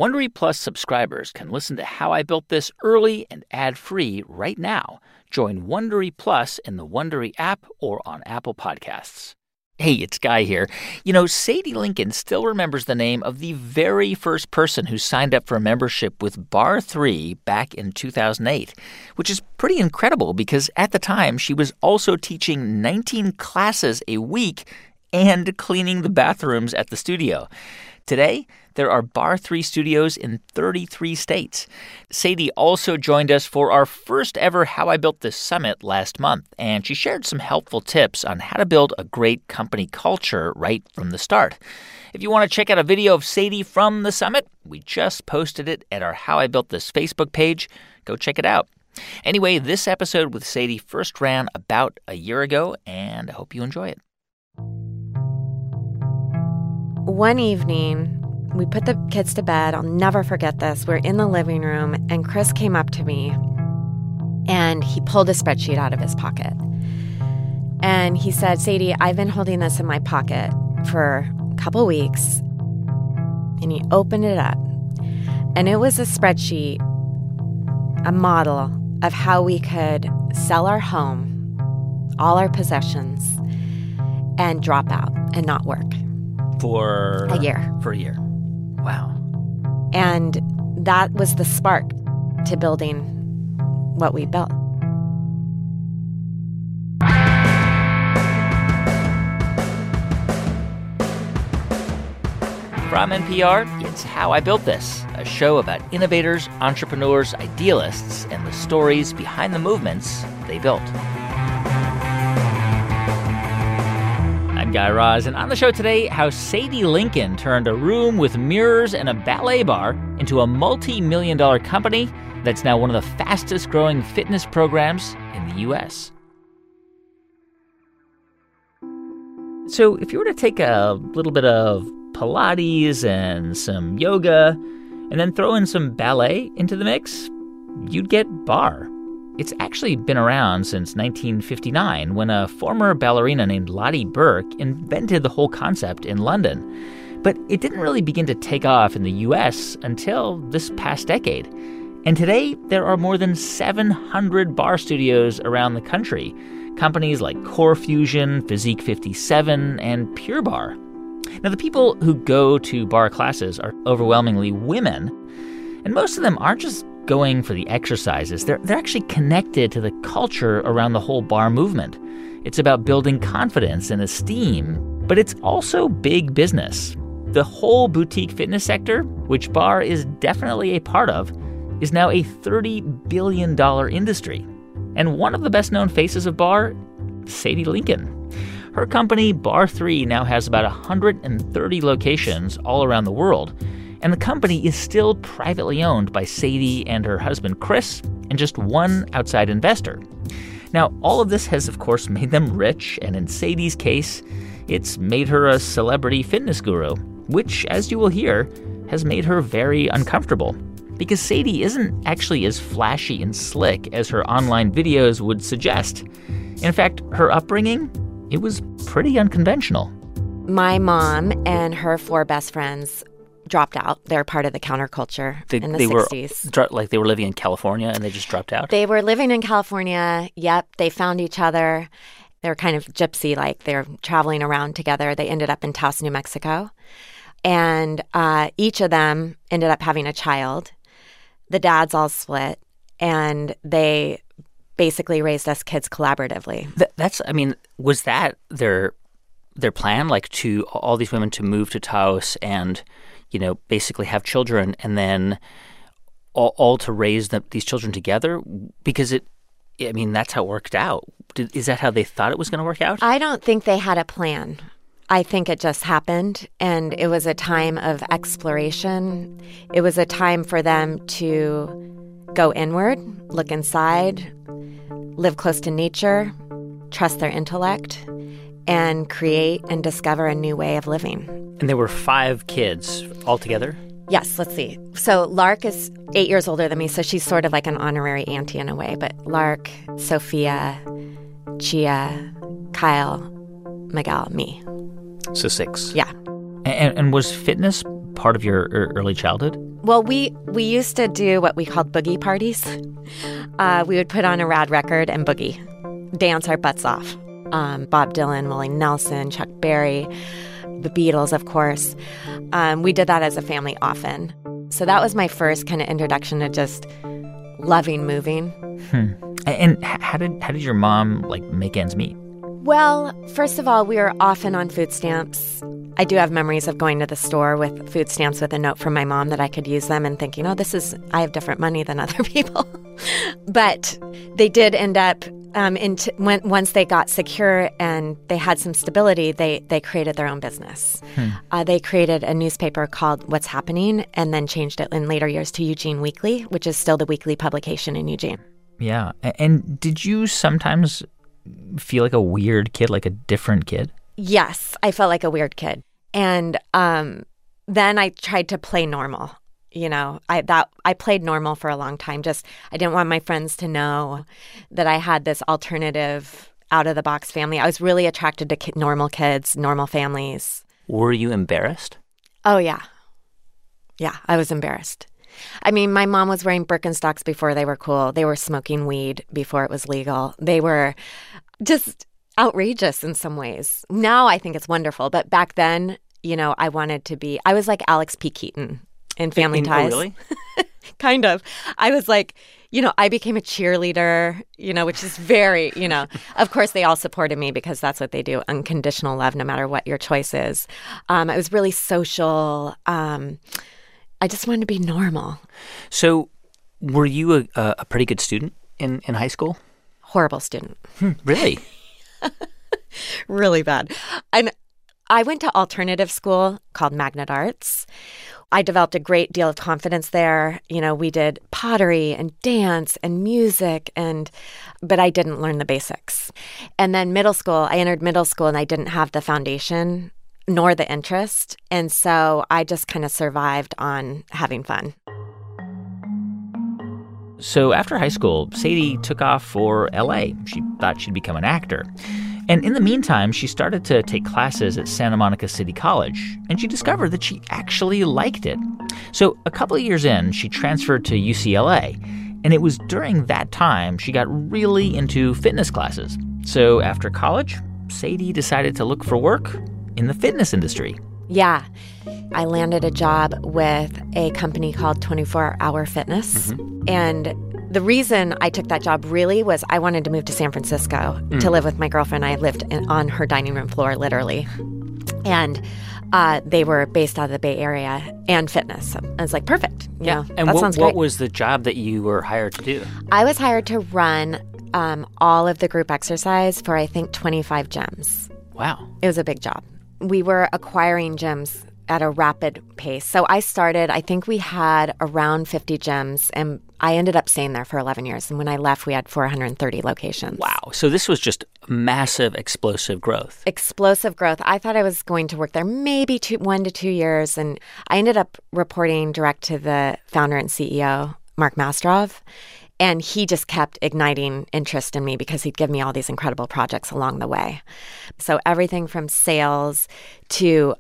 Wondery Plus subscribers can listen to How I Built This early and ad-free right now. Join Wondery Plus in the Wondery app or on Apple Podcasts. Hey, it's Guy here. You know, Sadie Lincoln still remembers the name of the very first person who signed up for a membership with Bar 3 back in 2008, which is pretty incredible because at the time she was also teaching 19 classes a week and cleaning the bathrooms at the studio. Today, there are Bar 3 studios in 33 states. Sadie also joined us for our first ever How I Built This Summit last month, and she shared some helpful tips on how to build a great company culture right from the start. If you want to check out a video of Sadie from the summit, we just posted it at our How I Built This Facebook page. Go check it out. Anyway, this episode with Sadie first ran about a year ago, and I hope you enjoy it. One evening, we put the kids to bed. I'll never forget this. We're in the living room, and Chris came up to me, and he pulled a spreadsheet out of his pocket. And he said, Sadie, I've been holding this in my pocket for a couple weeks. And he opened it up, and it was a spreadsheet, a model of how we could sell our home, all our possessions, and drop out and not work. For a year. For a year. Wow. And that was the spark to building what we built. From NPR, it's How I Built This, a show about innovators, entrepreneurs, idealists, and the stories behind the movements they built. I'm Guy Raz, and on the show today, how Sadie Lincoln turned a room with mirrors and a ballet bar into a multi-million-dollar company that's now one of the fastest-growing fitness programs in the U.S. So if you were to take a little bit of Pilates and some yoga and then throw in some ballet into the mix, you'd get barre. It's actually been around since 1959 when a former ballerina named Lottie Burke invented the whole concept in London. But it didn't really begin to take off in the U.S. until this past decade. And today, there are more than 700 barre studios around the country. Companies like Core Fusion, Physique 57, and Pure Barre. Now, the people who go to barre classes are overwhelmingly women. And most of them aren't just going for the exercises. They're actually connected to the culture around the whole barre movement. It's about building confidence and esteem, but it's also big business. The whole boutique fitness sector, which barre is definitely a part of, is now a $30 billion industry. And one of the best-known faces of barre, Sadie Lincoln. Her company, Bar 3, now has about 130 locations all around the world. And the company is still privately owned by Sadie and her husband, Chris, and just one outside investor. Now, all of this has, of course, made them rich, and in Sadie's case, it's made her a celebrity fitness guru, which, as you will hear, has made her very uncomfortable. Because Sadie isn't actually as flashy and slick as her online videos would suggest. In fact, her upbringing, it was pretty unconventional. My mom and her 4 best friends dropped out. They're part of the counterculture in the 60s. They were living in California and they just dropped out? They were living in California. Yep. They found each other. They were kind of gypsy-like. They were traveling around together. They ended up in Taos, New Mexico. And each of them ended up having a child. The dads all split. And they basically raised us kids collaboratively. Was that their plan? Like, to all these women to move to Taos and, basically have children and then all to raise these children together? Because that's how it worked out. Is that how they thought it was going to work out? I don't think they had a plan. I think it just happened, and it was a time of exploration. It was a time for them to go inward, look inside, live close to nature, trust their intellect, and create and discover a new way of living. And there were 5 kids altogether? Yes, let's see. So Lark is 8 years older than me, so she's sort of like an honorary auntie in a way. But Lark, Sophia, Chia, Kyle, Miguel, me. So 6. Yeah. And was fitness part of your early childhood? Well, we used to do what we called boogie parties. We would put on a rad record and boogie, dance our butts off. Bob Dylan, Willie Nelson, Chuck Berry, the Beatles, of course. We did that as a family often. So that was my first kind of introduction to just loving moving. And how did your mom, make ends meet? Well, first of all, we were often on food stamps. I do have memories of going to the store with food stamps with a note from my mom that I could use them and thinking, I have different money than other people. But they did end up, once they got secure and they had some stability, they created their own business. They created a newspaper called What's Happening and then changed it in later years to Eugene Weekly, which is still the weekly publication in Eugene. Yeah. And did you sometimes feel like a weird kid, like a different kid? Yes, I felt like a weird kid. And then I tried to play normal. I played normal for a long time. I didn't want my friends to know that I had this alternative, out-of-the-box family. I was really attracted to normal kids, normal families. Were you embarrassed? Oh, yeah. Yeah, I was embarrassed. I mean, my mom was wearing Birkenstocks before they were cool. They were smoking weed before it was legal. They were just outrageous in some ways. Now I think it's wonderful. But back then, I was like Alex P. Keaton in Family Ties. Oh, really? Kind of. I was like, I became a cheerleader, which is very, of course they all supported me because that's what they do. Unconditional love, no matter what your choice is. I was really social. I just wanted to be normal. So were you a pretty good student in high school? Horrible student. Really? Really bad. And I went to alternative school called Magnet Arts. I developed a great deal of confidence there. We did pottery and dance and music, but I didn't learn the basics. And then I entered middle school and I didn't have the foundation nor the interest. And so I just kind of survived on having fun. So after high school, Sadie took off for L.A. She thought she'd become an actor. And in the meantime, she started to take classes at Santa Monica City College, and she discovered that she actually liked it. So a couple of years in, she transferred to UCLA, and it was during that time she got really into fitness classes. So after college, Sadie decided to look for work in the fitness industry. Yeah. I landed a job with a company called 24 Hour Fitness. And the reason I took that job really was I wanted to move to San Francisco to live with my girlfriend. I lived on her dining room floor, literally. And they were based out of the Bay Area and fitness. So I was like, perfect. And that sounds great. What was the job that you were hired to do? I was hired to run all of the group exercise for, I think, 25 gyms. Wow. It was a big job. We were acquiring gyms at a rapid pace. So I think we had around 50 gyms, and I ended up staying there for 11 years. And when I left, we had 430 locations. Wow. So this was just massive, explosive growth. Explosive growth. I thought I was going to work there maybe 1 to 2 years. And I ended up reporting direct to the founder and CEO, Mark Mastrov. And he just kept igniting interest in me because he'd give me all these incredible projects along the way. So everything from sales to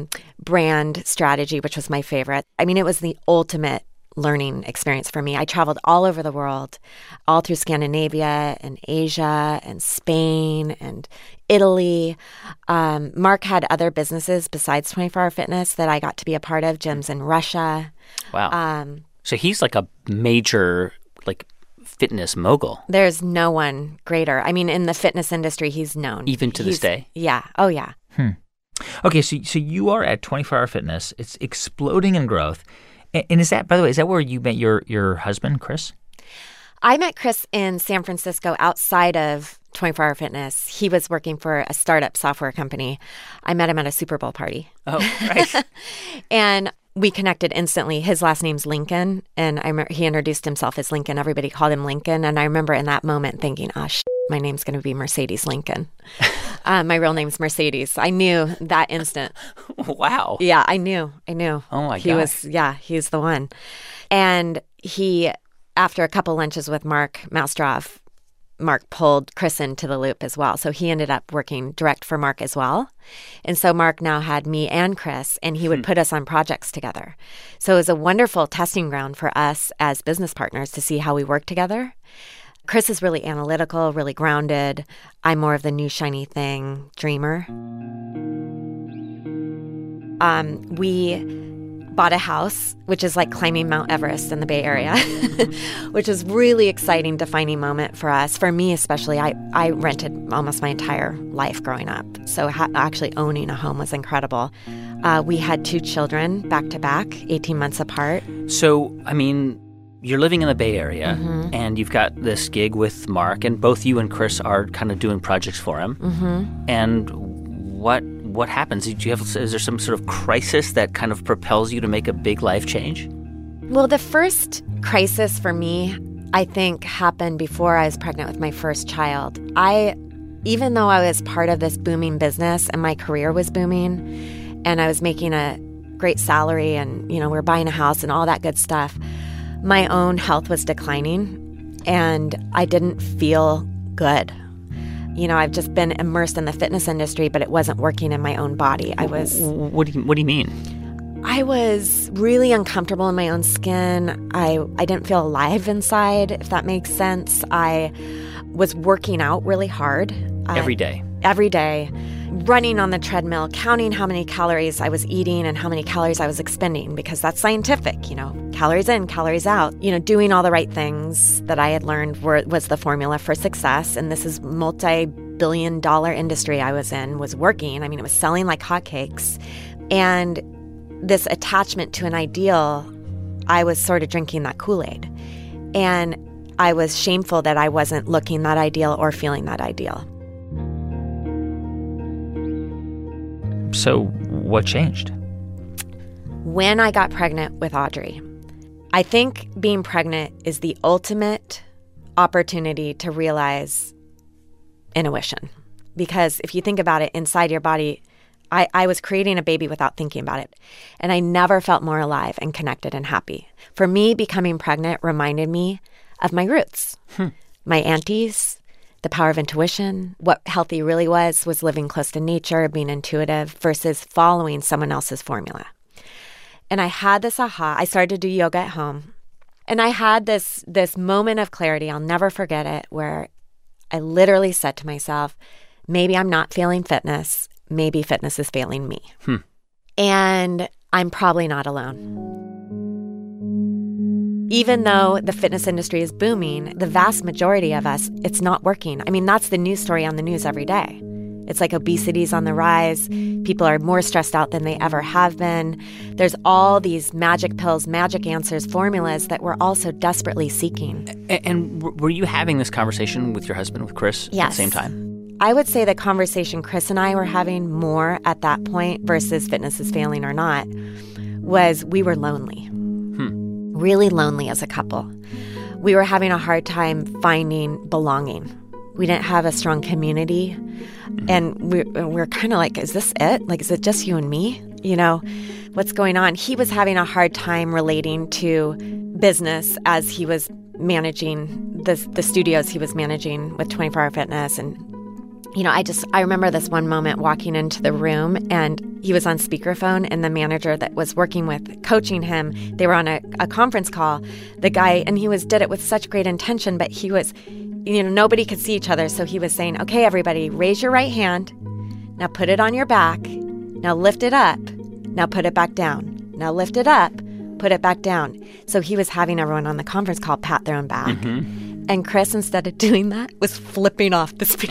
brand strategy, which was my favorite. I mean, it was the ultimate learning experience for me. I traveled all over the world, all through Scandinavia and Asia and Spain and Italy. Mark had other businesses besides 24 Hour Fitness that I got to be a part of, gyms in Russia. Wow. So he's like a major fitness mogul. There's no one greater. I mean, in the fitness industry, he's known. Even to this day? Yeah. Oh, yeah. Okay, so you are at 24 Hour Fitness. It's exploding in growth. And is that, by the way, is that where you met your husband, Chris? I met Chris in San Francisco outside of 24 Hour Fitness. He was working for a startup software company. I met him at a Super Bowl party. Oh, right. And we connected instantly. His last name's Lincoln, and I remember he introduced himself as Lincoln. Everybody called him Lincoln, and I remember in that moment thinking, my name's going to be Mercedes Lincoln. My real name's Mercedes. I knew that instant. Wow. Yeah, I knew. Oh, my God. He's the one. And he, after a couple lunches with Mark Mastrov, Mark pulled Chris into the loop as well. So he ended up working direct for Mark as well. And so Mark now had me and Chris, and he would put us on projects together. So it was a wonderful testing ground for us as business partners to see how we work together. Chris is really analytical, really grounded. I'm more of the new shiny thing dreamer. We bought a house, which is like climbing Mount Everest in the Bay Area, which is really exciting, defining moment for us. For me especially, I rented almost my entire life growing up. So actually owning a home was incredible. We had 2 children back to back, 18 months apart. So, I mean, you're living in the Bay Area, and you've got this gig with Mark, and both you and Chris are kind of doing projects for him. And what happens? Is there some sort of crisis that kind of propels you to make a big life change? Well, the first crisis for me, I think, happened before I was pregnant with my first child. Even though I was part of this booming business and my career was booming and I was making a great salary and, we were buying a house and all that good stuff, my own health was declining and I didn't feel good. I've just been immersed in the fitness industry, but it wasn't working in my own body. What do you mean? I was really uncomfortable in my own skin. I didn't feel alive inside, if that makes sense. I was working out really hard. Every day? Every day. Running on the treadmill, counting how many calories I was eating and how many calories I was expending, because that's scientific, calories in, calories out. Doing all the right things that I had learned was the formula for success. And this is multi-billion-dollar industry I was in, was working. I mean, it was selling like hotcakes. And this attachment to an ideal, I was sort of drinking that Kool-Aid. And I was shameful that I wasn't looking that ideal or feeling that ideal. So what changed? When I got pregnant with Audrey, I think being pregnant is the ultimate opportunity to realize intuition. Because if you think about it, inside your body, I was creating a baby without thinking about it. And I never felt more alive and connected and happy. For me, becoming pregnant reminded me of my roots, my aunties, the power of intuition. What healthy really was living close to nature, being intuitive versus following someone else's formula. And I had this aha. I started to do yoga at home. And I had this moment of clarity, I'll never forget it, where I literally said to myself, maybe I'm not failing fitness. Maybe fitness is failing me. And I'm probably not alone. Even though the fitness industry is booming, the vast majority of us, it's not working. I mean, that's the news story on the news every day. It's like obesity's on the rise. People are more stressed out than they ever have been. There's all these magic pills, magic answers, formulas that we're also desperately seeking. And were you having this conversation with your husband, with Chris, Yes. at the same time? I would say the conversation Chris and I were having more at that point versus fitness is failing or not was we were lonely. Really lonely as a couple. We were having a hard time finding belonging. We didn't have a strong community. And we're kind of like, is this it? Like, is it just you and me? What's going on? He was having a hard time relating to business as he was managing the studios he was managing with 24 Hour Fitness. And I remember this one moment walking into the room and he was on speakerphone and the manager that was working with coaching him, they were on a conference call, the guy, and he did it with such great intention, but he was, nobody could see each other. So he was saying, okay, everybody, raise your right hand. Now put it on your back. Now lift it up. Now put it back down. Now lift it up. Put it back down. So he was having everyone on the conference call pat their own back. And Chris, instead of doing that, was flipping off the speaker.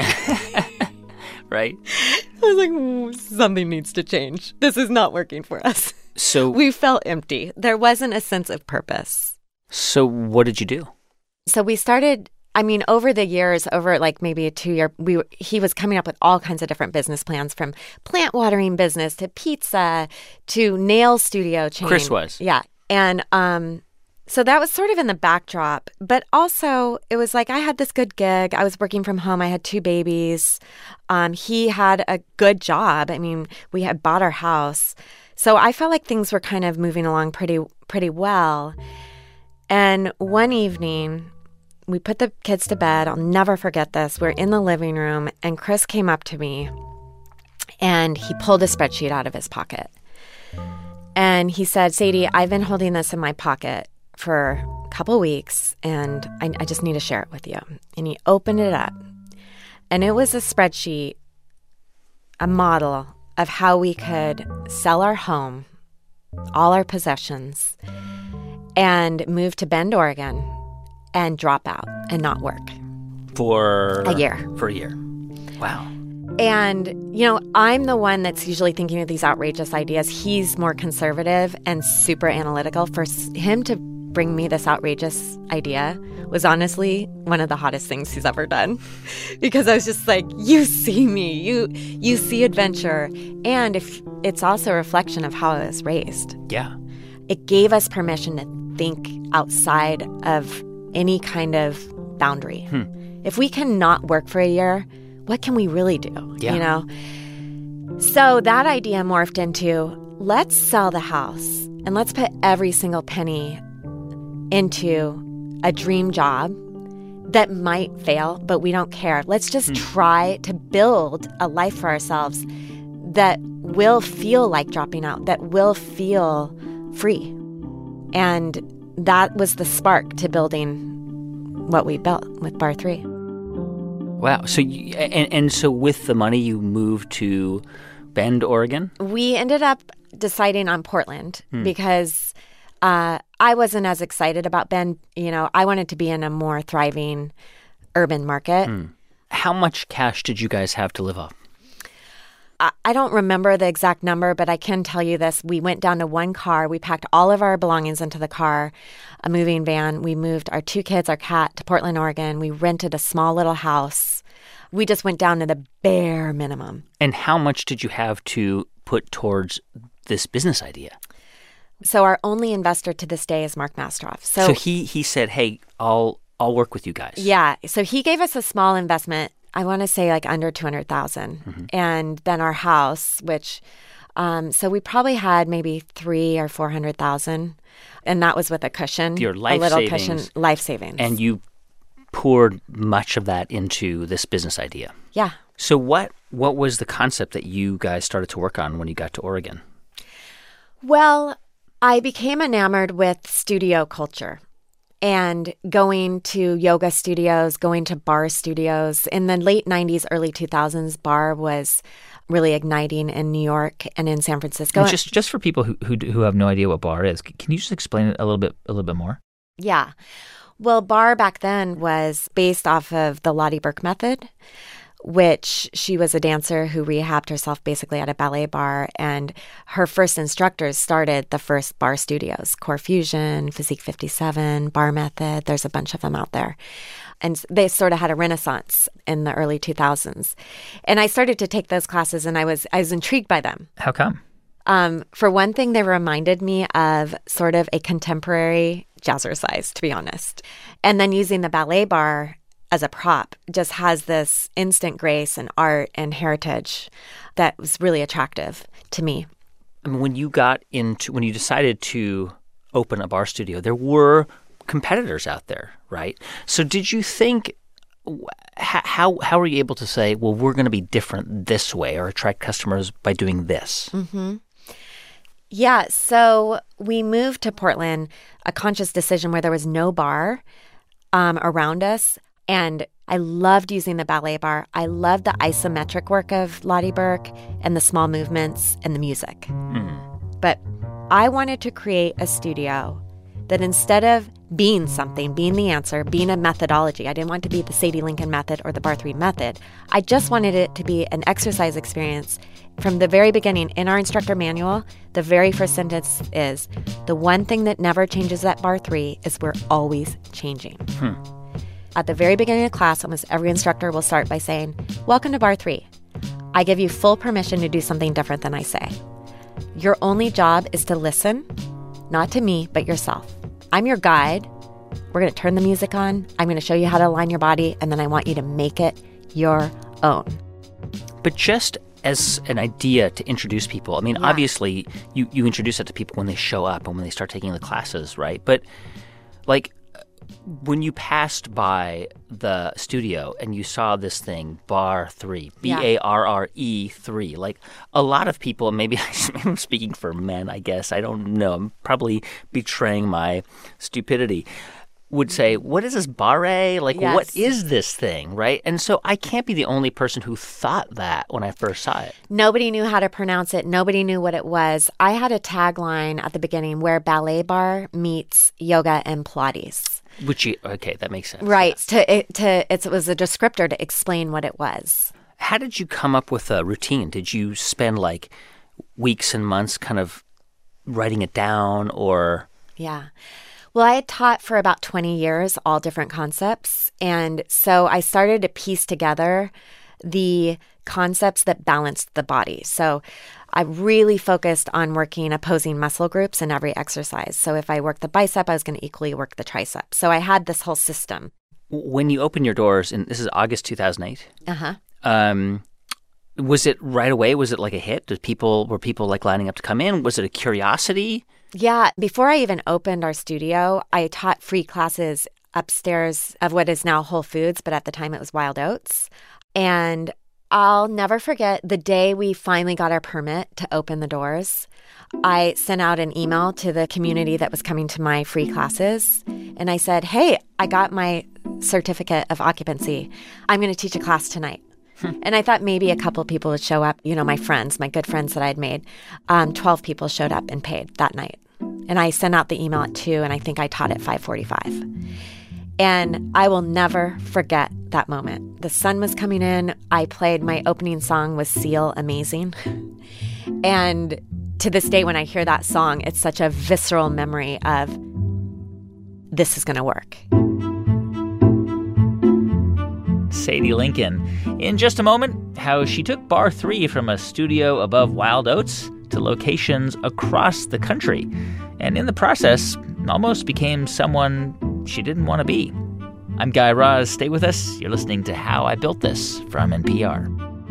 Right? I was like, something needs to change. This is not working for us. So we felt empty. There wasn't a sense of purpose. So what did you do? So we started, over the years, over like maybe a 2-year, he was coming up with all kinds of different business plans, from plant watering business to pizza to nail studio chain. Chris was. Yeah. And so that was sort of in the backdrop. But also, it was like I had this good gig. I was working from home. I had 2 babies. He had a good job. We had bought our house. So I felt like things were kind of moving along pretty well. And one evening, we put the kids to bed. I'll never forget this. We're in the living room, and Chris came up to me, and he pulled a spreadsheet out of his pocket. And he said, Sadie, I've been holding this in my pocket for a couple weeks, and I just need to share it with you. And he opened it up, and it was a spreadsheet, a model of how we could sell our home, all our possessions, and move to Bend, Oregon, and drop out and not work. For a year. For a year. Wow. And, you know, I'm the one that's usually thinking of these outrageous ideas. He's more conservative and super analytical. For him to bring me this outrageous idea was honestly one of the hottest things he's ever done. Because I was just like, you see me, you see adventure. And if it's also a reflection of how I was raised. Yeah. It gave us permission to think outside of any kind of boundary. If we cannot work for a year, what can we really do? Yeah. You know? So that idea morphed into, let's sell the house and let's put every single penny into a dream job that might fail, but we don't care. Let's just try to build a life for ourselves that will feel like dropping out, that will feel free. And that was the spark to building what we built with Bar 3. Wow. So so with the money, you moved to Bend, Oregon? We ended up deciding on Portland because I wasn't as excited about Bend. You know, I wanted to be in a more thriving urban market. How much cash did you guys have to live off? I don't remember the exact number, but I can tell you this. We went down to one car. We packed all of our belongings into the car, a moving van. We moved our 2 kids, our cat, to Portland, Oregon. We rented a small little house. We just went down to the bare minimum. And how much did you have to put towards this business idea? So our only investor to this day is Mark Mastroff. So he said, hey, I'll work with you guys. Yeah. So he gave us a small investment. I want to say like under $200,000. And then our house, which, so we probably had maybe $300,000 or $400,000. And that was with a cushion. Your life a little savings. Cushion, life savings. And you poured much of that into this business idea. Yeah. So what was the concept that you guys started to work on when you got to Oregon? Well, I became enamored with studio culture. And going to yoga studios, going to bar studios. In the late 90s, early 2000s, bar was really igniting in New York and in San Francisco. And just for people who have no idea what bar is, can you just explain it a little bit more? Yeah. Well, bar back then was based off of the Lottie Burke method, which she was a dancer who rehabbed herself basically at a ballet bar. And her first instructors started the first bar studios, Core Fusion, Physique 57, Bar Method. There's a bunch of them out there. And they sort of had a renaissance in the early 2000s. And I started to take those classes, and I was intrigued by them. How come? For one thing, they reminded me of sort of a contemporary jazzercise, to be honest. And then using the ballet bar as a prop just has this instant grace and art and heritage that was really attractive to me. I mean, when you decided to open a bar studio, there were competitors out there, right? So did you think, how were you able to say, well, we're going to be different this way or attract customers by doing this? Yeah, so we moved to Portland, a conscious decision where there was no bar around us. And I loved using the ballet bar. I loved the isometric work of Lottie Burke and the small movements and the music. But I wanted to create a studio that instead of being something, being the answer, being a methodology, I didn't want to be the Sadie Lincoln method or the Bar 3 method. I just wanted it to be an exercise experience. From the very beginning, in our instructor manual, the very first sentence is, the one thing that never changes at Bar 3 is we're always changing. At the very beginning of class, almost every instructor will start by saying, welcome to Bar 3. I give you full permission to do something different than I say. Your only job is to listen, not to me, but yourself. I'm your guide. We're going to turn the music on. I'm going to show you how to align your body, and then I want you to make it your own. But just as an idea to introduce people, I mean, obviously, you introduce it to people when they show up and when they start taking the classes, right? But, like, When you passed by the studio and you saw this thing, Barre 3, Barre 3, like a lot of people, maybe I'm speaking for men, I guess, I don't know, I'm probably betraying my stupidity, would say, what is this Barre? Like, Yes. What is this thing, right? And so I can't be the only person who thought that when I first saw it. Nobody knew how to pronounce it. Nobody knew what it was. I had a tagline at the beginning where ballet bar meets yoga and Pilates. Okay, that makes sense. Right. It was a descriptor to explain what it was. How did you come up with a routine? Did you spend like weeks and months kind of writing it down or? Yeah. Well, I had taught for about 20 years, all different concepts. And so I started to piece together the concepts that balanced the body. So I really focused on working opposing muscle groups in every exercise. So if I worked the bicep, I was going to equally work the tricep. So I had this whole system. When you opened your doors, and this is August 2008, Uh-huh. was it right away? Was it like a hit? Were people like lining up to come in? Was it a curiosity? Yeah. Before I even opened our studio, I taught free classes upstairs of what is now Whole Foods, but at the time it was Wild Oats. And I'll never forget the day we finally got our permit to open the doors. I sent out an email to the community that was coming to my free classes. And I said, hey, I got my certificate of occupancy. I'm going to teach a class tonight. And I thought maybe a couple people would show up, my friends, my good friends that I'd made. 12 people showed up and paid that night. And I sent out the email at 2, and I think I taught at 5:45. And I will never forget that moment. The sun was coming in. I played my opening song was Seal Amazing. And to this day, when I hear that song, it's such a visceral memory of this is going to work. Sadie Lincoln. In just a moment, how she took Barre 3 from a studio above Wild Oats to locations across the country, and in the process, almost became someone she didn't want to be. I'm Guy Raz. Stay with us. You're listening to How I Built This from NPR.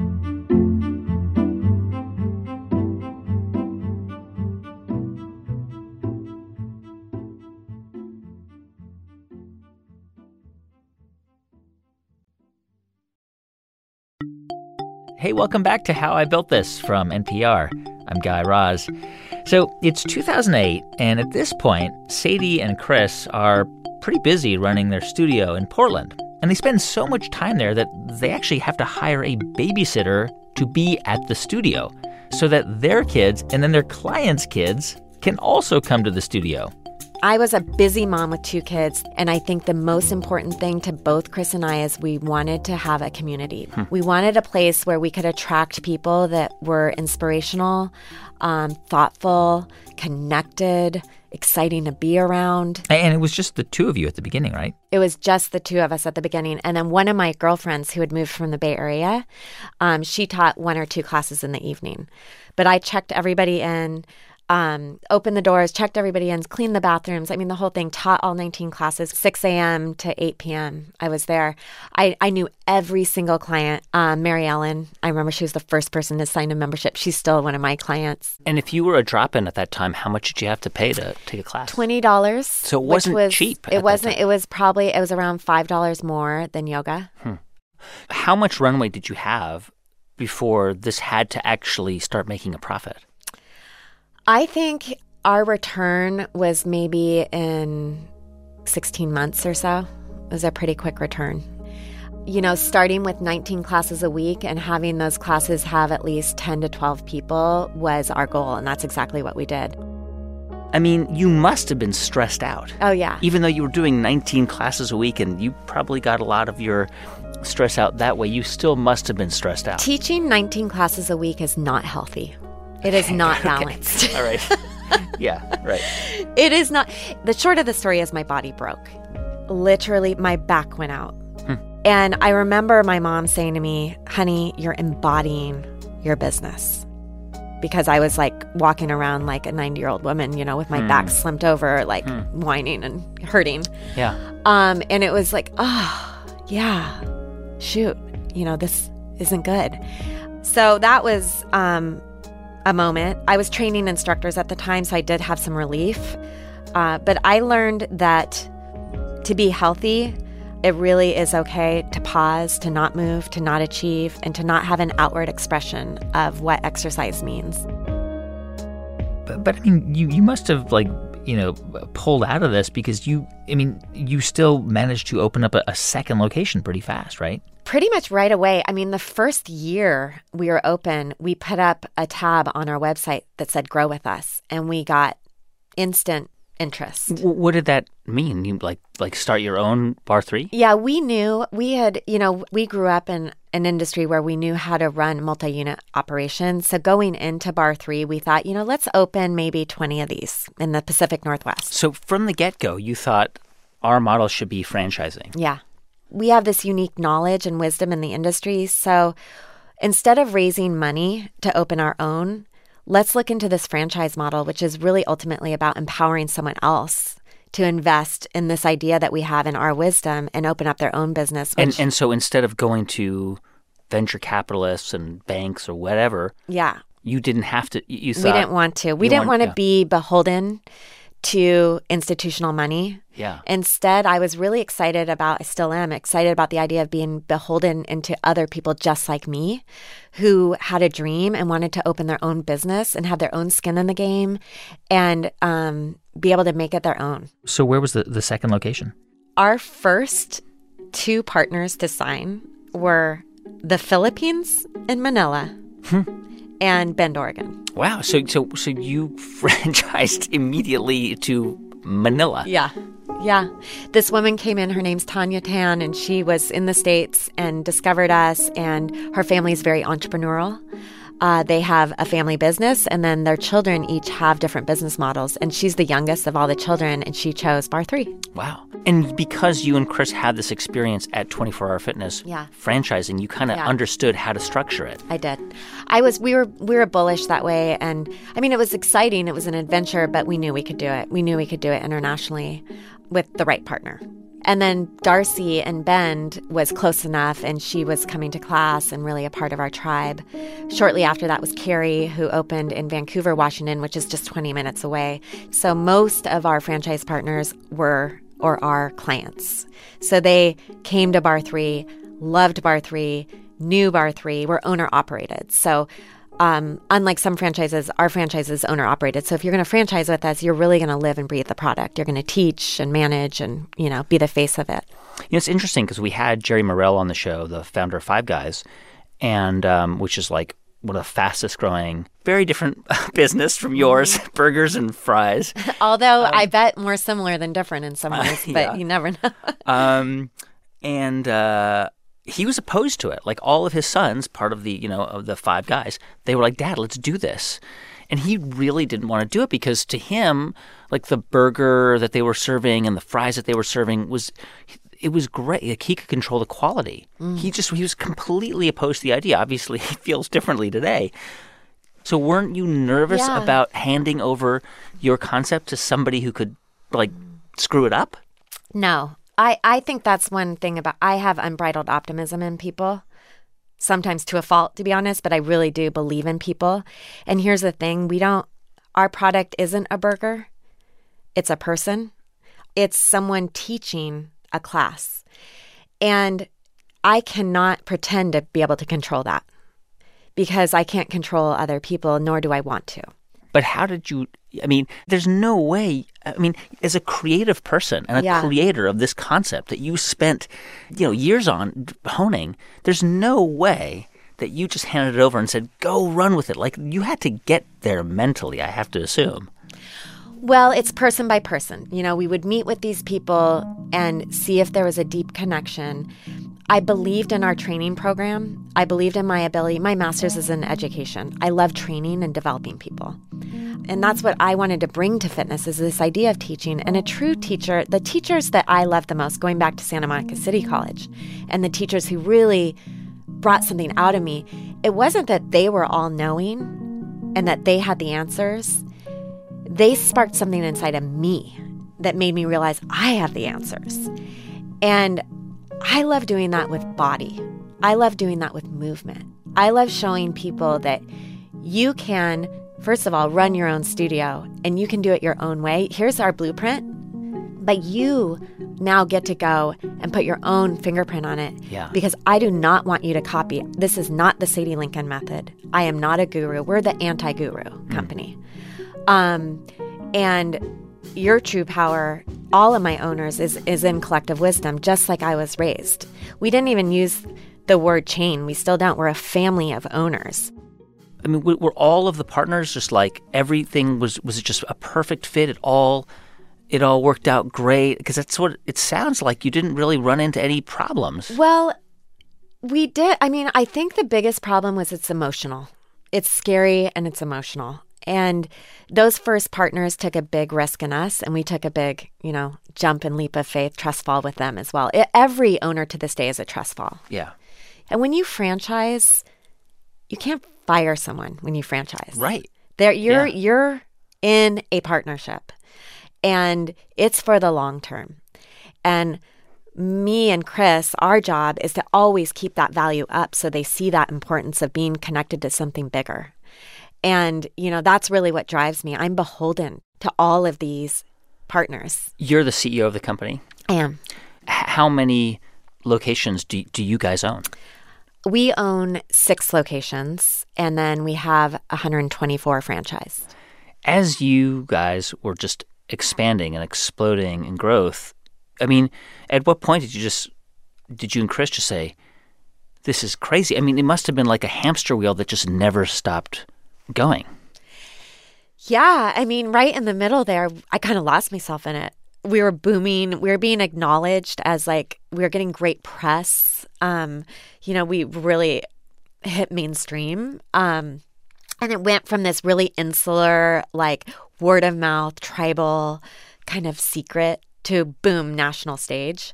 Hey, welcome back to How I Built This from NPR. I'm Guy Raz. So it's 2008, and at this point, Sadie and Chris are pretty busy running their studio in Portland. And they spend so much time there that they actually have to hire a babysitter to be at the studio so that their kids and then their clients' kids can also come to the studio. I was a busy mom with 2 kids, and I think the most important thing to both Chris and I is we wanted to have a community. We wanted a place where we could attract people that were inspirational, thoughtful, connected, exciting to be around. And it was just the 2 of you at the beginning, right? It was just the 2 of us at the beginning. And then one of my girlfriends who had moved from the Bay Area, she taught 1 or 2 classes in the evening. But I checked everybody in, opened the doors, checked everybody in, cleaned the bathrooms. I mean, the whole thing, taught all 19 classes, 6 a.m. to 8 p.m. I was there. I knew every single client. Mary Ellen, I remember she was the first person to sign a membership. She's still one of my clients. And if you were a drop-in at that time, how much did you have to pay to take a class? $20. So it wasn't cheap. It wasn't. It was around $5 more than yoga. How much runway did you have before this had to actually start making a profit? I think our return was maybe in 16 months or so. It was a pretty quick return. Starting with 19 classes a week and having those classes have at least 10 to 12 people was our goal, and that's exactly what we did. I mean, you must have been stressed out. Oh, yeah. Even though you were doing 19 classes a week and you probably got a lot of your stress out that way, you still must have been stressed out. Teaching 19 classes a week is not healthy. It is not balanced. All right. Yeah, right. It is not. The short of the story is my body broke. Literally, my back went out. And I remember my mom saying to me, honey, you're embodying your business. Because I was like walking around like a 90-year-old woman, with my back slumped over, like whining and hurting. Yeah. And it was like, oh, yeah, shoot, this isn't good. So that was a moment. I was training instructors at the time, so I did have some relief. But I learned that to be healthy, it really is okay to pause, to not move, to not achieve, and to not have an outward expression of what exercise means. But I mean, you must have, pulled out of this because you still managed to open up a second location pretty fast, right? Pretty much right away. I mean, the first year we were open, we put up a tab on our website that said "Grow with Us," and we got instant interest. What did that mean? You like start your own Bar 3? Yeah, we knew we grew up in an industry where we knew how to run multi-unit operations. So going into Bar 3, we thought, let's open maybe 20 of these in the Pacific Northwest. So from the get-go, you thought our model should be franchising. Yeah. We have this unique knowledge and wisdom in the industry. So instead of raising money to open our own, let's look into this franchise model, which is really ultimately about empowering someone else to invest in this idea that we have in our wisdom and open up their own business. And so instead of going to venture capitalists and banks or whatever, you didn't have to. You thought we didn't want to. We didn't want to be beholden to institutional money. Yeah. Instead, I was really excited about, I still am excited about the idea of being beholden into other people just like me who had a dream and wanted to open their own business and have their own skin in the game and be able to make it their own. So where was the second location? Our first 2 partners to sign were the Philippines in Manila and Bend, Oregon. Wow. So you franchised immediately to Manila. Yeah. This woman came in, her name's Tanya Tan, and she was in the States and discovered us, and her family is very entrepreneurial. They have a family business, and then their children each have different business models, and she's the youngest of all the children, and she chose Bar 3. Wow. And because you and Chris had this experience at 24 Hour Fitness franchising, you kind of understood how to structure it. I did. We were bullish that way, and I mean, it was exciting. It was an adventure, but we knew we could do it. We knew we could do it internationally with the right partner. And then Darcy and Bend was close enough, and she was coming to class and really a part of our tribe. Shortly after that was Carrie, who opened in Vancouver, Washington, which is just 20 minutes away. So most of our franchise partners were or are clients. So they came to Bar 3, loved Bar 3, knew Bar 3, were owner-operated. So unlike some franchises, our franchise is owner-operated. So if you're going to franchise with us, you're really going to live and breathe the product. You're going to teach and manage and, be the face of it. It's interesting because we had Jerry Morrell on the show, the founder of Five Guys, and which is like one of the fastest growing, very different business from yours, burgers and fries. Although I bet more similar than different in some ways, but you never know. He was opposed to it. Like all of his sons, part of the, of the Five Guys, they were like, "Dad, let's do this." And he really didn't want to do it because to him, like the burger that they were serving and the fries that they were serving was great. Like he could control the quality. He was completely opposed to the idea. Obviously, he feels differently today. So weren't you nervous about handing over your concept to somebody who could screw it up? No. I think that's one thing I have unbridled optimism in people, sometimes to a fault, to be honest, but I really do believe in people. And here's the thing, our product isn't a burger. It's a person. It's someone teaching a class. And I cannot pretend to be able to control that because I can't control other people, nor do I want to. But how did you, there's no way, as a creative person and a creator of this concept that you spent, years on honing, there's no way that you just handed it over and said, go run with it. Like you had to get there mentally, I have to assume. Well, it's person by person. We would meet with these people and see if there was a deep connection. I believed in our training program. I believed in my ability. My master's is in education. I love training and developing people. And that's what I wanted to bring to fitness is this idea of teaching. And a true teacher, the teachers that I love the most, going back to Santa Monica City College, and the teachers who really brought something out of me, it wasn't that they were all knowing and that they had the answers. They sparked something inside of me that made me realize I have the answers. And I love doing that with body. I love doing that with movement. I love showing people that you can, first of all, run your own studio and you can do it your own way. Here's our blueprint, But you now get to go and put your own fingerprint on it. Yeah. Because I do not want you to copy. This is not the Sadie Lincoln method. I am not a guru. We're the anti-guru company. And your true power, all of my owners, is in collective wisdom, just like I was raised. We didn't even use the word chain. We still don't. We're a family of owners. I mean, were all of the partners just like everything was it just a perfect fit? It all worked out great? Because that's what it sounds like. You didn't really run into any problems. Well, we did. I mean, I think the biggest problem was it's emotional. It's scary and it's emotional. And those first partners took a big risk in us, and we took a big, jump and leap of faith, trust fall with them as well. Every owner to this day is a trust fall. Yeah. And when you franchise, you can't fire someone when you franchise. Right. You're in a partnership, and it's for the long term. And me and Chris, our job is to always keep that value up so they see that importance of being connected to something bigger. And, that's really what drives me. I'm beholden to all of these partners. You're the CEO of the company? I am. How many locations do you guys own? We own 6 locations, and then we have 124 franchised. As you guys were just expanding and exploding in growth, I mean, at what point did you and Chris just say, this is crazy? I mean, it must have been like a hamster wheel that just never stopped going. Yeah. I mean, right in the middle there, I kind of lost myself in it. We were booming. We were being acknowledged as we were getting great press. We really hit mainstream. And it went from this really insular, word of mouth, tribal kind of secret to boom, national stage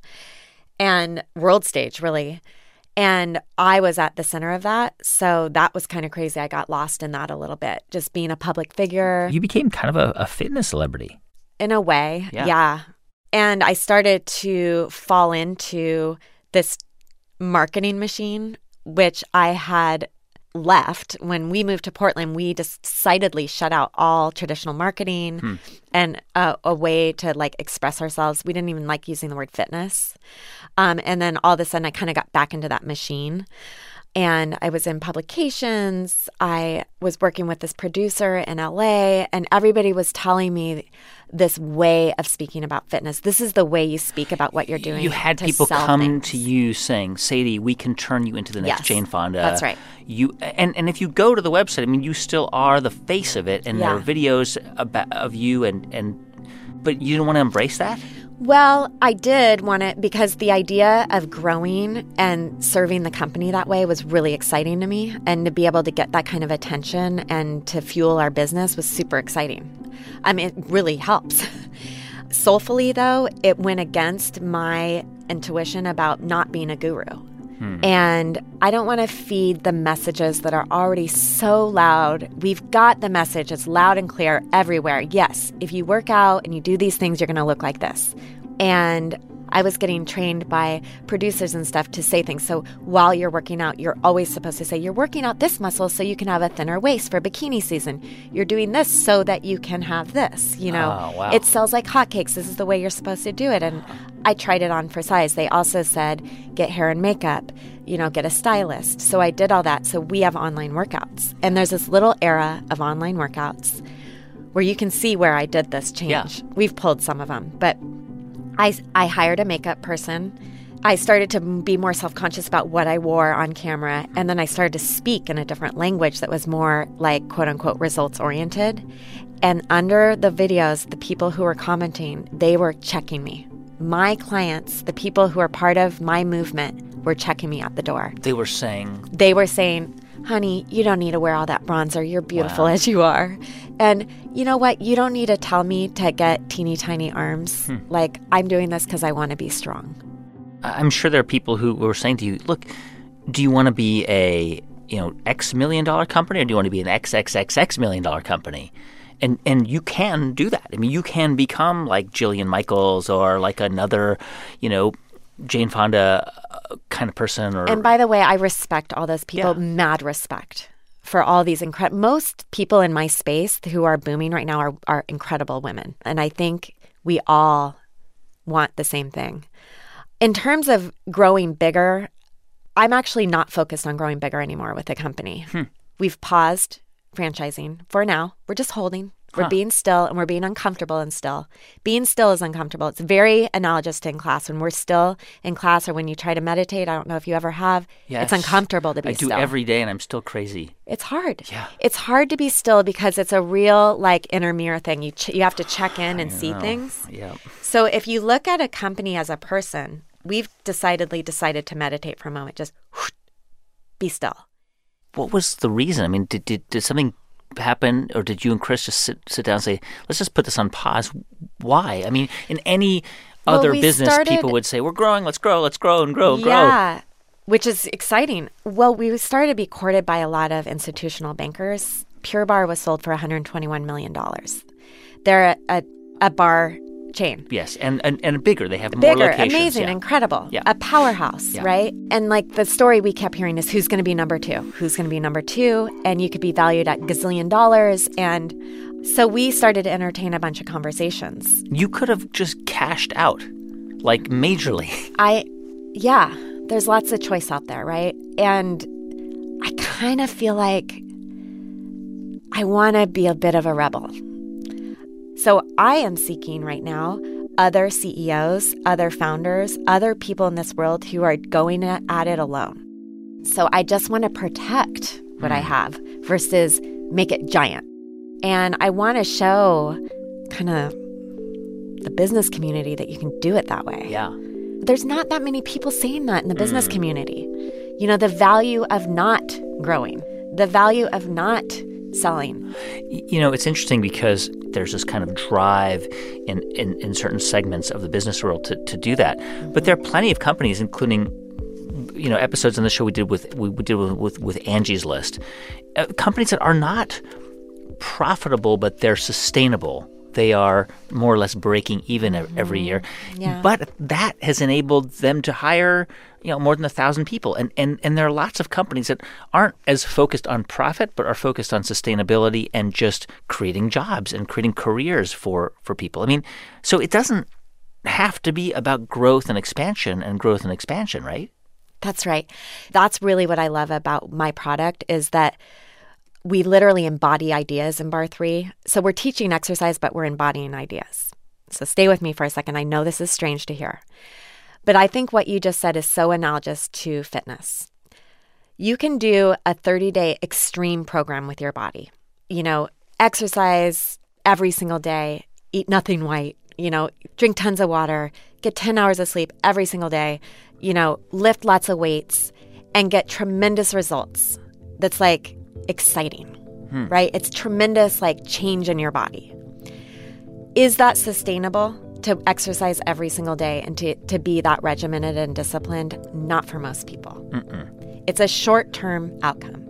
and world stage, really. And I was at the center of that. So that was kind of crazy. I got lost in that a little bit, just being a public figure. You became kind of a fitness celebrity. In a way, yeah. And I started to fall into this marketing machine, which I had left. When we moved to Portland, we decidedly shut out all traditional marketing and a way to express ourselves. We didn't even like using the word fitness. And then all of a sudden I kind of got back into that machine. And I was in publications. I was working with this producer in LA, and everybody was telling me this way of speaking about fitness. This is the way you speak about what you're doing. You had people come to you saying, Sadie, we can turn you into the next Jane Fonda. That's right. And if you go to the website, I mean, you still are the face of it, and there are videos of you, but you didn't want to embrace that? Well, I did want it because the idea of growing and serving the company that way was really exciting to me. And to be able to get that kind of attention and to fuel our business was super exciting. I mean, it really helps. Soulfully, though, it went against my intuition about not being a guru. And I don't want to feed the messages that are already so loud. We've got the message. It's loud and clear everywhere. Yes, if you work out and you do these things, you're going to look like this. And I was getting trained by producers and stuff to say things. So while you're working out, you're always supposed to say, you're working out this muscle so you can have a thinner waist for bikini season. You're doing this so that you can have this. Oh, wow. It sells like hotcakes. This is the way you're supposed to do it. And I tried it on for size. They also said, get hair and makeup, get a stylist. So I did all that. So we have online workouts. And there's this little era of online workouts where you can see where I did this change. Yeah. We've pulled some of them, but I hired a makeup person. I started to be more self-conscious about what I wore on camera. And then I started to speak in a different language that was more quote unquote results-oriented. And under the videos, the people who were commenting, they were checking me. My clients, the people who are part of my movement, were checking me at the door. They were saying, honey, you don't need to wear all that bronzer. You're beautiful as you are. And you know what? You don't need to tell me to get teeny tiny arms. I'm doing this because I want to be strong. I'm sure there are people who were saying to you, look, do you want to be a X million dollar company, or do you want to be an XXXX million dollar company? And you can do that. I mean, you can become like Jillian Michaels or like another, Jane Fonda kind of person. And by the way, I respect all those people, mad respect for all these incredible. Most people in my space who are booming right now are incredible women. And I think we all want the same thing. In terms of growing bigger, I'm actually not focused on growing bigger anymore with the company. We've paused franchising for now. We're just holding. We're being still, and we're being uncomfortable and still. Being still is uncomfortable. It's very analogous to in class. When we're still in class or when you try to meditate, I don't know if you ever have, Yes. it's uncomfortable to be still. I do every day, and I'm still crazy. It's hard. Yeah. It's hard to be still because it's a real like inner mirror thing. You have to check in and see things. Yeah. So if you look at a company as a person, we've decided to meditate for a moment. Just be still. What was the reason? I mean, did something happen, or did you and Chris just sit down and say, let's just put this on pause? Why? I mean, in any other business, people would say, we're growing, let's grow and grow. Yeah, which is exciting. Well, we started to be courted by a lot of institutional bankers. Pure Barre was sold for $121 million. They're a bar chain. Yes, and bigger. They have more locations. Amazing, incredible. Yeah. A powerhouse, right? And like the story we kept hearing is who's going to be number two? Who's going to be number two? And you could be valued at gazillion dollars. And so we started to entertain a bunch of conversations. You could have just cashed out, like majorly. Yeah, there's lots of choice out there, right? And I kind of feel like I want to be a bit of a rebel. So I am seeking right now other CEOs, other founders, other people in this world who are going at it alone. So I just want to protect what I have versus make it giant. And I want to show kind of the business community that you can do it that way. Yeah. There's not that many people saying that in the business community. You know, the value of not growing, the value of not selling. You know, it's interesting because there's this kind of drive in certain segments of the business world to do that. But there are plenty of companies, including, you know, episodes on the show we did with Angie's List, companies that are not profitable, but they're sustainable. They are more or less breaking even every year. Yeah. But that has enabled them to hire, you know, more than 1,000 people. And there are lots of companies that aren't as focused on profit, but are focused on sustainability and just creating jobs and creating careers for people. I mean, so it doesn't have to be about growth and expansion, right? That's right. That's really what I love about my product is that we literally embody ideas in Barre 3. So we're teaching exercise, but we're embodying ideas. So stay with me for a second. I know this is strange to hear. But I think what you just said is so analogous to fitness. You can do a 30-day extreme program with your body. You know, exercise every single day, eat nothing white, you know, drink tons of water, get 10 hours of sleep every single day, you know, lift lots of weights and get tremendous results. That's like exciting, right? It's tremendous like change in your body. Is that sustainable to exercise every single day and to be that regimented and disciplined? Not for most people. It's a short-term outcome.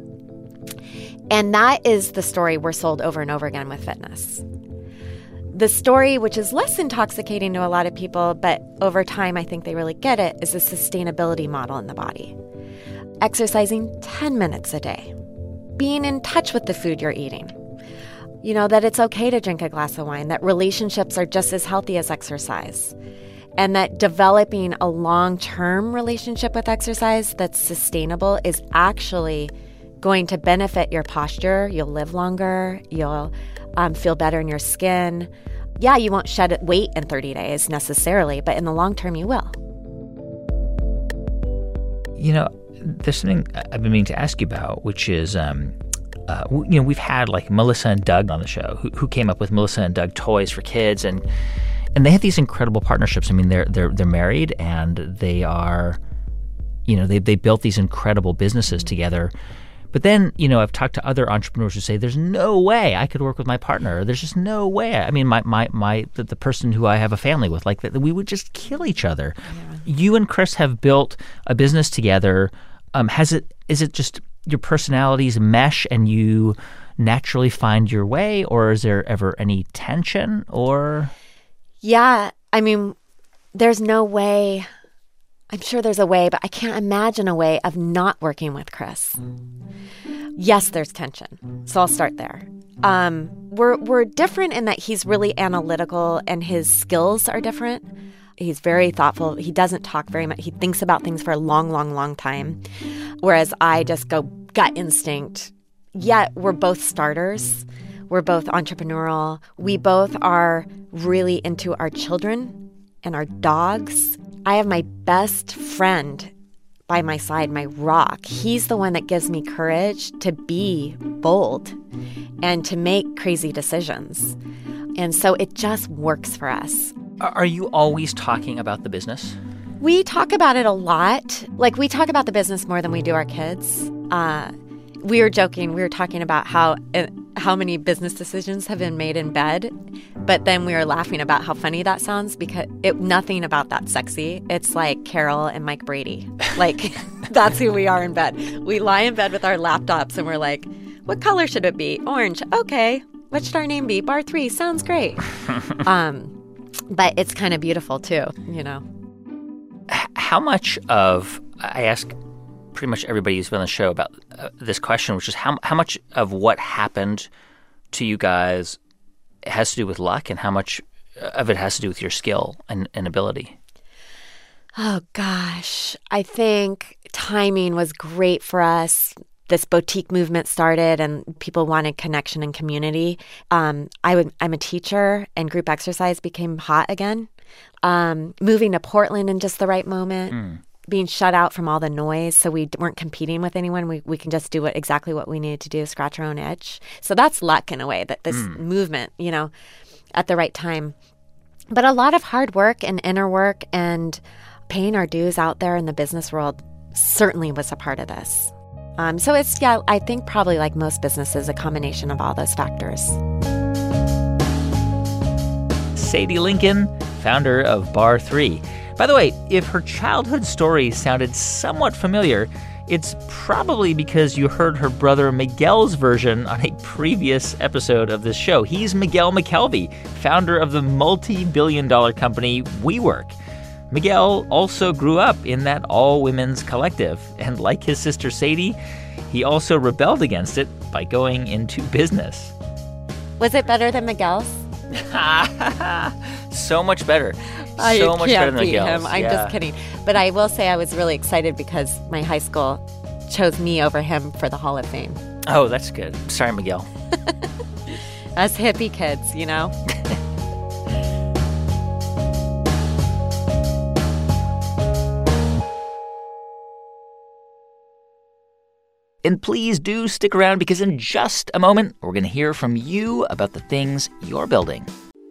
And that is the story we're sold over and over again with fitness. The story, which is less intoxicating to a lot of people, but over time I think they really get it, is the sustainability model in the body. Exercising 10 minutes a day. Being in touch with the food you're eating. You know, that it's okay to drink a glass of wine, that relationships are just as healthy as exercise, and that developing a long-term relationship with exercise that's sustainable is actually going to benefit your posture. You'll live longer. You'll feel better in your skin. Yeah, you won't shed weight in 30 days necessarily, but in the long term, you will. You know, there's something I've been meaning to ask you about, which is, you know, we've had like Melissa and Doug on the show who came up with Melissa and Doug toys for kids, and they have these incredible partnerships. I mean, they're married, and they are, you know, they built these incredible businesses together. But then, you know, I've talked to other entrepreneurs who say, there's no way I could work with my partner. There's just no way. I mean, the person who I have a family with, like that, we would just kill each other. Yeah. You and Chris have built a business together. Is it just your personalities mesh and you naturally find your way, or is there ever any tension? Or yeah, I mean, there's no way. I'm sure there's a way, but I can't imagine a way of not working with Chris. Yes, there's tension. So I'll start there. We're different in that he's really analytical and his skills are different. He's very thoughtful. He doesn't talk very much. He thinks about things for a long, long, long time, whereas I just go gut instinct. Yet we're both starters. We're both entrepreneurial. We both are really into our children and our dogs. I have my best friend by my side, my rock. He's the one that gives me courage to be bold and to make crazy decisions. And so it just works for us. Are you always talking about the business? We talk about it a lot. Like, we talk about the business more than we do our kids. We were joking. We were talking about how many business decisions have been made in bed. But then we were laughing about how funny that sounds because nothing about that's sexy. It's like Carol and Mike Brady. Like, that's who we are in bed. We lie in bed with our laptops and we're like, what color should it be? Orange. Okay. What should our name be? Bar 3. Sounds great. But it's kind of beautiful, too, you know. How much of, I ask pretty much everybody who's been on the show about this question, which is how much of what happened to you guys has to do with luck and how much of it has to do with your skill and ability? Oh, gosh. I think timing was great for us. This boutique movement started and people wanted connection and community. I'm a teacher and group exercise became hot again. Moving to Portland in just the right moment, being shut out from all the noise so we weren't competing with anyone. We can just do exactly what we needed to do, scratch our own itch. So that's luck in a way, that this movement, you know, at the right time. But a lot of hard work and inner work and paying our dues out there in the business world certainly was a part of this. So it's, I think probably like most businesses, a combination of all those factors. Sadie Lincoln, founder of Bar 3. By the way, if her childhood story sounded somewhat familiar, it's probably because you heard her brother Miguel's version on a previous episode of this show. He's Miguel McKelvey, founder of the multi-billion-dollar company WeWork. Miguel also grew up in that all-women's collective, and like his sister Sadie, he also rebelled against it by going into business. Was it better than Miguel's? So much better. So much better than Miguel's. Him. I'm just kidding. But I will say I was really excited because my high school chose me over him for the Hall of Fame. Oh, that's good. Sorry, Miguel. Us hippie kids, you know? And please do stick around because in just a moment, we're going to hear from you about the things you're building.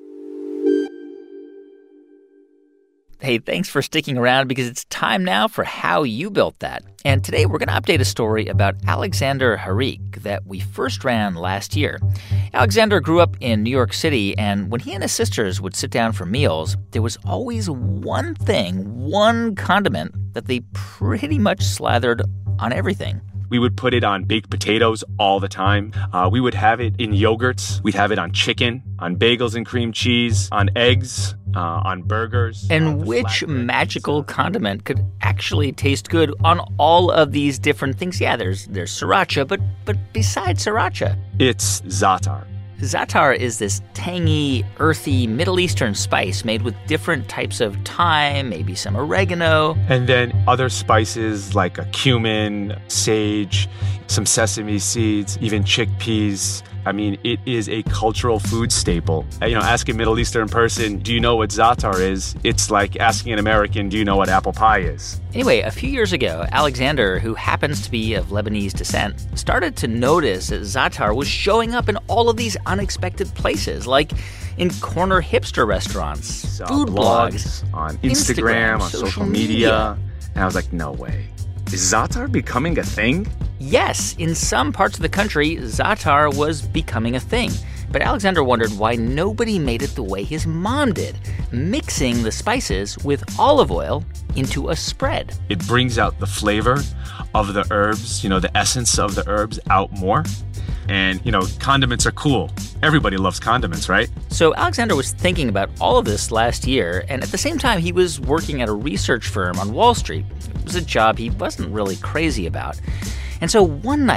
Hey, thanks for sticking around because it's time now for How You Built That. And today we're going to update a story about Alexander Harik that we first ran last year. Alexander grew up in New York City, and when he and his sisters would sit down for meals, there was always one condiment that they pretty much slathered on everything. We would put it on baked potatoes all the time. We would have it in yogurts. We'd have it on chicken, on bagels and cream cheese, on eggs, on burgers. And which magical condiment could actually taste good on all of these different things? Yeah, there's sriracha, but besides sriracha, it's za'atar. Za'atar is this tangy, earthy Middle Eastern spice made with different types of thyme, maybe some oregano. And then other spices like a cumin, sage, some sesame seeds, even chickpeas. I mean, it is a cultural food staple. You know, ask a Middle Eastern person, do you know what za'atar is? It's like asking an American, do you know what apple pie is? Anyway, a few years ago, Alexander, who happens to be of Lebanese descent, started to notice that za'atar was showing up in all of these unexpected places, like in corner hipster restaurants, food blogs, on Instagram, on social media. And I was like, no way. Is za'atar becoming a thing? Yes, in some parts of the country, za'atar was becoming a thing. But Alexander wondered why nobody made it the way his mom did, mixing the spices with olive oil into a spread. It brings out the flavor of the herbs, you know, the essence of the herbs out more. And, you know, condiments are cool. Everybody loves condiments, right? So Alexander was thinking about all of this last year, and at the same time, he was working at a research firm on Wall Street. It was a job he wasn't really crazy about. And so one night,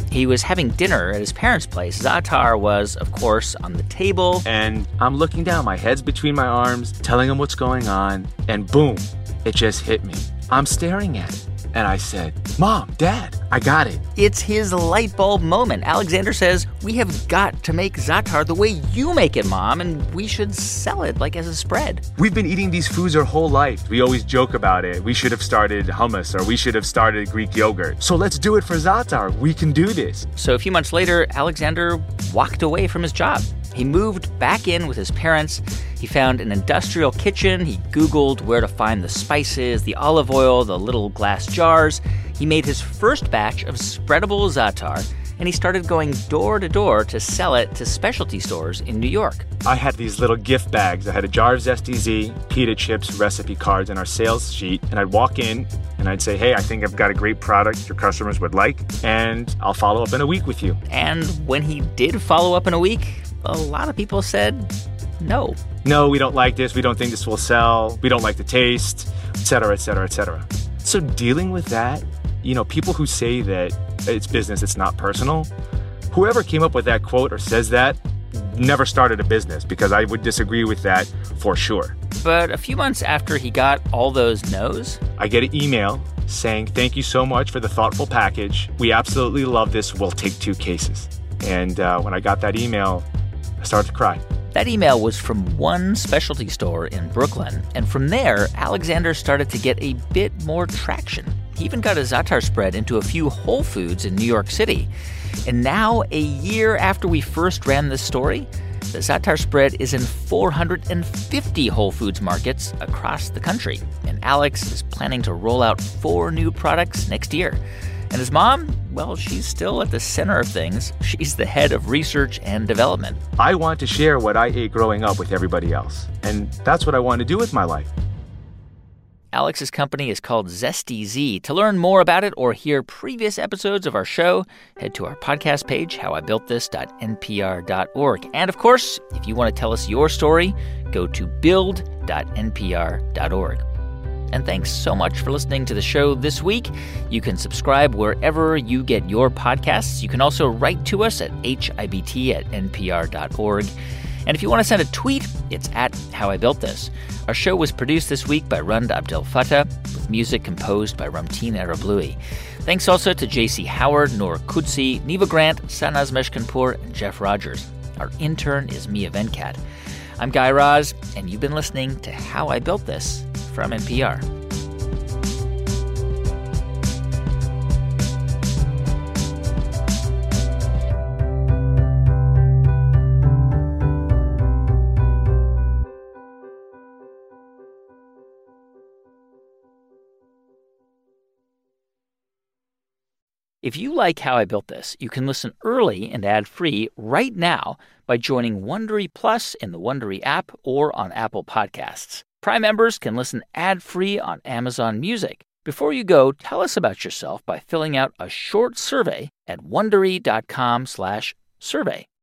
He was having dinner at his parents' place. Zaatar was, of course, on the table. And I'm looking down, my head's between my arms, telling him what's going on, and boom, it just hit me. I'm staring at it, and I said, Mom, Dad, I got it. It's his light bulb moment. Alexander says, we have got to make za'atar the way you make it, Mom, and we should sell it like as a spread. We've been eating these foods our whole life. We always joke about it. We should have started hummus, or we should have started Greek yogurt. So let's do it for za'atar. We can do this. So a few months later, Alexander walked away from his job. He moved back in with his parents. He found an industrial kitchen. He Googled where to find the spices, the olive oil, the little glass jars. He made his first batch of spreadable za'atar, and he started going door to door to sell it to specialty stores in New York. I had these little gift bags. I had a jar of Zesty Z, pita chips, recipe cards, and our sales sheet. And I'd walk in and I'd say, hey, I think I've got a great product your customers would like, and I'll follow up in a week with you. And when he did follow up in a week, a lot of people said no. No, we don't like this. We don't think this will sell. We don't like the taste, et cetera, et cetera, et cetera. So dealing with that, people who say that it's business, it's not personal, whoever came up with that quote or says that never started a business, because I would disagree with that for sure. But a few months after he got all those no's, I get an email saying, thank you so much for the thoughtful package. We absolutely love this. We'll take 2 cases. And when I got that email, I started to cry. That email was from one specialty store in Brooklyn. And from there, Alexander started to get a bit more traction. He even got a za'atar spread into a few Whole Foods in New York City. And now, a year after we first ran this story, the za'atar spread is in 450 Whole Foods markets across the country. And Alex is planning to roll out 4 new products next year. And his mom, well, she's still at the center of things. She's the head of research and development. I want to share what I ate growing up with everybody else. And that's what I want to do with my life. Alex's company is called Zesty Z. To learn more about it or hear previous episodes of our show, head to our podcast page, howibuiltthis.npr.org. And of course, if you want to tell us your story, go to build.npr.org. And thanks so much for listening to the show this week. You can subscribe wherever you get your podcasts. You can also write to us at hibt@npr.org. And if you want to send a tweet, it's at @HowIBuiltThis. Our show was produced this week by Rund Abdel Fattah, with music composed by Ramtin Arablouei. Thanks also to J.C. Howard, Noor Kudsi, Neva Grant, Sanaz Meshkinpour, and Jeff Rogers. Our intern is Mia Venkat. I'm Guy Raz, and you've been listening to How I Built This from NPR. If you like How I Built This, you can listen early and ad-free right now by joining Wondery Plus in the Wondery app or on Apple Podcasts. Prime members can listen ad-free on Amazon Music. Before you go, tell us about yourself by filling out a short survey at Wondery.com/survey.